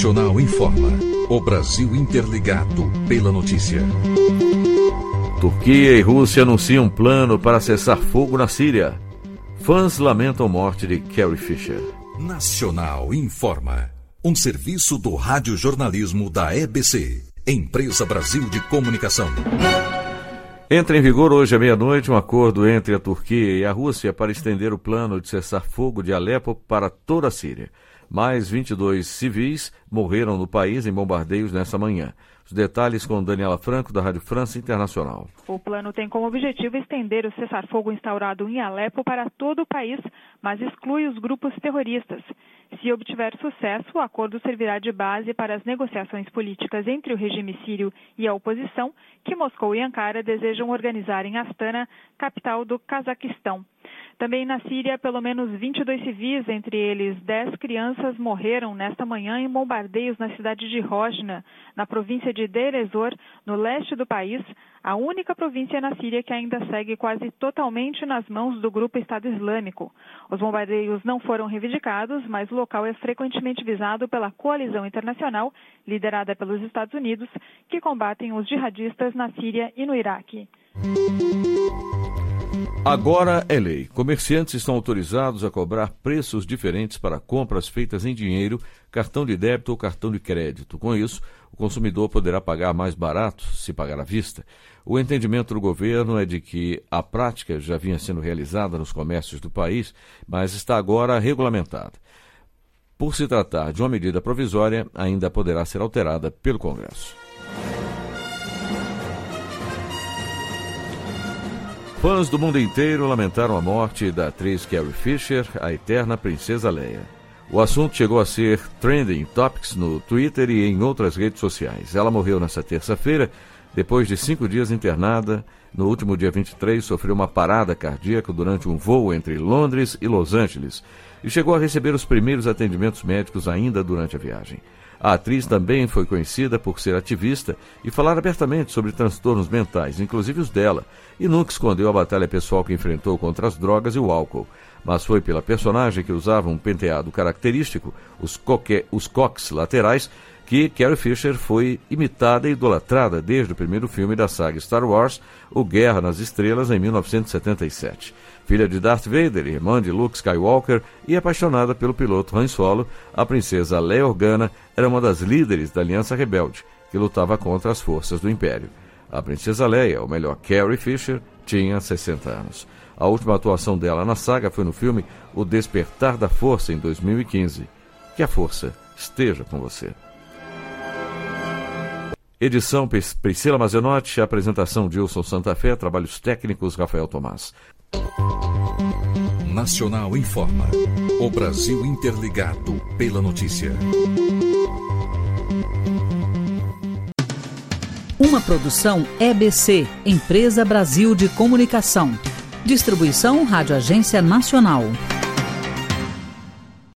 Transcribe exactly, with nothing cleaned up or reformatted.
Nacional informa. O Brasil interligado pela notícia. Turquia e Rússia anunciam um plano para cessar fogo na Síria. Fãs lamentam a morte de Carrie Fisher. Nacional informa. Um serviço do radiojornalismo da E B C, Empresa Brasil de Comunicação. Entra em vigor hoje à meia-noite um acordo entre a Turquia e a Rússia para estender o plano de cessar-fogo de Alepo para toda a Síria. Mais vinte e dois civis morreram no país em bombardeios nesta manhã. Os detalhes com Daniela Franco, da Rádio França Internacional. O plano tem como objetivo estender o cessar-fogo instaurado em Alepo para todo o país, mas exclui os grupos terroristas. Se obtiver sucesso, o acordo servirá de base para as negociações políticas entre o regime sírio e a oposição, que Moscou e Ankara desejam organizar em Astana, capital do Cazaquistão. Também na Síria, pelo menos vinte e dois civis, entre eles dez crianças, morreram nesta manhã em bombardeios na cidade de Rojna, na província de Deir ez-Zor, no leste do país, a única província na Síria que ainda segue quase totalmente nas mãos do grupo Estado Islâmico. Os bombardeios não foram reivindicados, mas o local é frequentemente visado pela coalizão internacional, liderada pelos Estados Unidos, que combatem os jihadistas na Síria e no Iraque. Agora é lei. Comerciantes estão autorizados a cobrar preços diferentes para compras feitas em dinheiro, cartão de débito ou cartão de crédito. Com isso, o consumidor poderá pagar mais barato se pagar à vista. O entendimento do governo é de que a prática já vinha sendo realizada nos comércios do país, mas está agora regulamentada. Por se tratar de uma medida provisória, ainda poderá ser alterada pelo Congresso. Fãs do mundo inteiro lamentaram a morte da atriz Carrie Fisher, a eterna Princesa Leia. O assunto chegou a ser trending topics no Twitter e em outras redes sociais. Ela morreu nesta terça-feira, depois de cinco dias internada. No último dia vinte e três, sofreu uma parada cardíaca durante um voo entre Londres e Los Angeles e chegou a receber os primeiros atendimentos médicos ainda durante a viagem. A atriz também foi conhecida por ser ativista e falar abertamente sobre transtornos mentais, inclusive os dela, e nunca escondeu a batalha pessoal que enfrentou contra as drogas e o álcool. Mas foi pela personagem que usava um penteado característico, os, coque, os coques laterais, que Carrie Fisher foi imitada e idolatrada desde o primeiro filme da saga Star Wars, O Guerra nas Estrelas, em mil novecentos e setenta e sete. Filha de Darth Vader, irmã de Luke Skywalker e apaixonada pelo piloto Han Solo, a princesa Leia Organa era uma das líderes da Aliança Rebelde, que lutava contra as forças do Império. A princesa Leia, ou melhor, Carrie Fisher, tinha sessenta anos. A última atuação dela na saga foi no filme O Despertar da Força, em dois mil e quinze. Que a força esteja com você. Edição Priscila Mazenotti, apresentação Dilson Santa Fé, trabalhos técnicos Rafael Tomás. Nacional informa. O Brasil interligado pela notícia. Uma produção E B C, Empresa Brasil de Comunicação. Distribuição Rádio Agência Nacional.